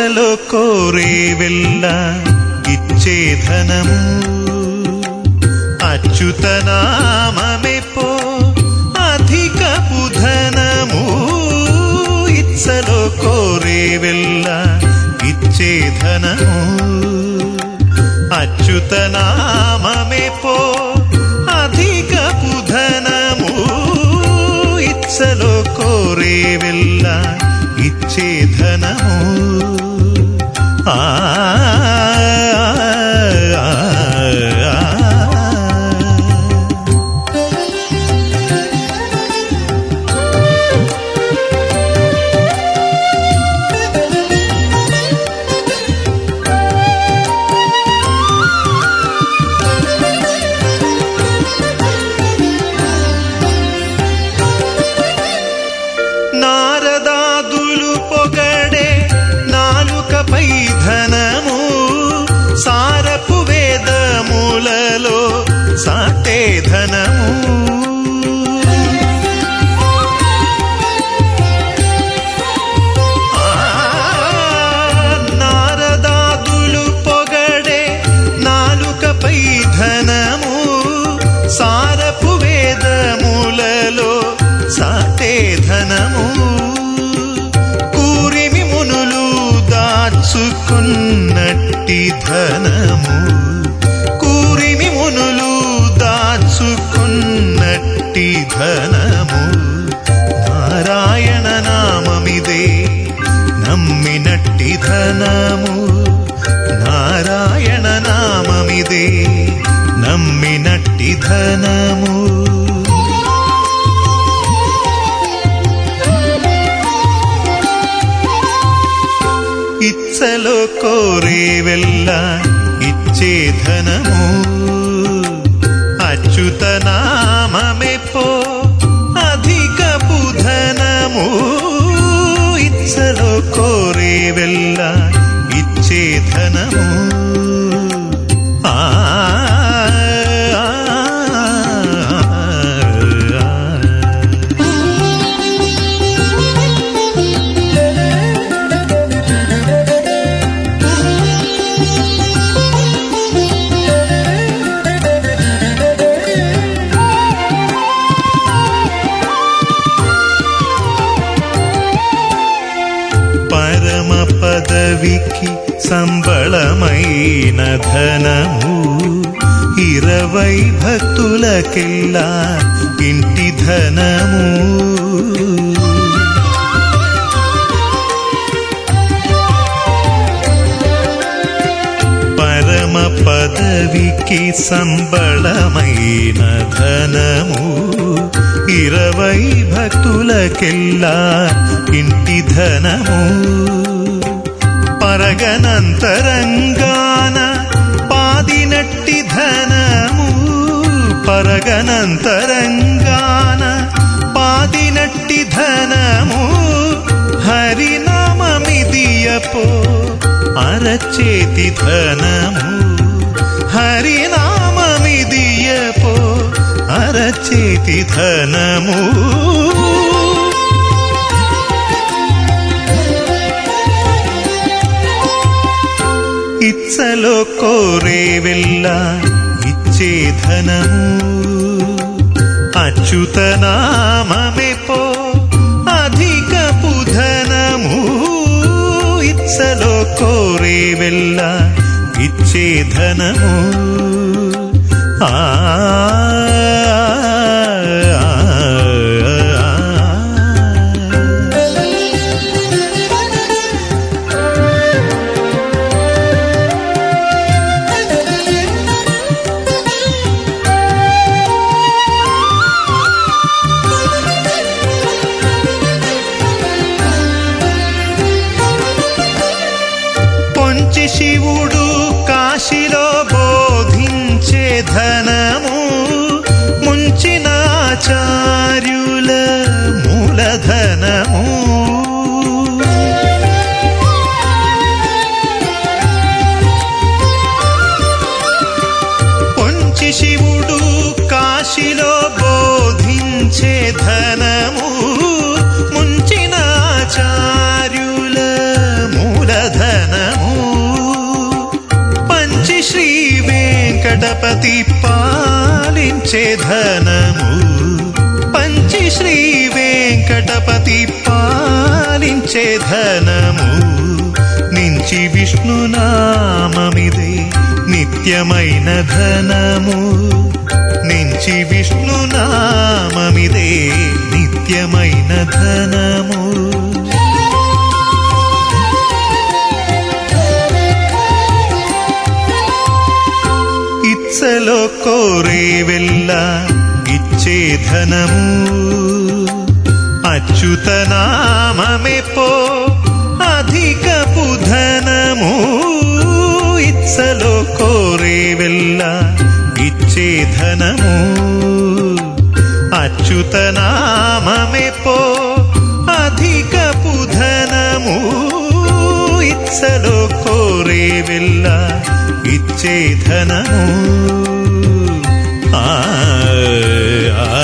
ఇచ్చలో కోరే వెళ్ళ ఇచ్చే ధనము అచ్యుతనామమే పో అధికపు ధనము ఇచ్చలో కోరే వెళ్ళ ఇచ్చే ధనము అచ్యుతనామమే పో అధికపు ధనము ఇచ్చలో కోరే వెళ్ళ ఇచ్చే ధనము నారదాదులు పొగడే నాలుకపై ధనము సారపు వేదములలో సాటే ధనము నారదాదులు పొగడే నాలుకపై ధనము సారపు వేదములలో సాటే ధనము కూరిమి మునులు దాచుకున్నట్టి ధనము కూరిమి మునులు దాచుకున్నట్టి ధనము నారాయణ నామమిదే నమ్మినట్టి ధనము నారాయణ నామమిదే నమ్మినట్టి ధనము ఇచ్చలో కోరే వెళ్ళ ఇచ్చే ధనము అచ్యుతనామమే పో అధికపు ధనము ఇచ్చలో కోరే వెళ్ళ ఇచ్చే ధనము పరమ పదవికి సంబళమైన ధనము 20 భక్తులకెల్లా ఇంటి ధనము పరమ పదవికి సంబళమైన ధనము 20 భక్తులకెల్లా ఇంటి ధనము పరగనంతరంగాన పాదినట్టి ధనము పరగనంతరంగాన పాదినట్టి ధనము హరినామమిదియపో అరచేతి ధనము హరినామమిదియపో అరచేతి ధనము ఇచ్చలో కోరే వెళ్ళ ఇచ్చే ధనము అచ్యుతనామమే పో అధికపు ధనము ఇచ్చలో కోరే వెళ్ళ ఇచ్చే ధనము శివుడు కాశీలో బోధించే ధనము ముంచిన ఆచార్యుల మూలధనము పొంచి శివుడు కాశీలో బోధించే ధనము ముంచిన ఆచార్యుల మూలధనము వెంకటపతి పాలించే ధనము పంచి శ్రీ వెంకటపతి పాలించే ధనము నుంచి విష్ణునామమిదే నిత్యమైన ధనము నుంచి విష్ణునామమిదే నిత్యమైన ధనము ఇచ్చలో కోరేవెల్ల ఇచ్చే ధనము అచ్యుతనామమే పో అధికపు ధనము ఇచ్చలో కోరేవెల్ల ఇచ్చే ధనము అచ్యుతనామమే పో అధికపు ధనము ఇచ్చలో కోరేవెల్ల ఇచ్చే ధనము ఆ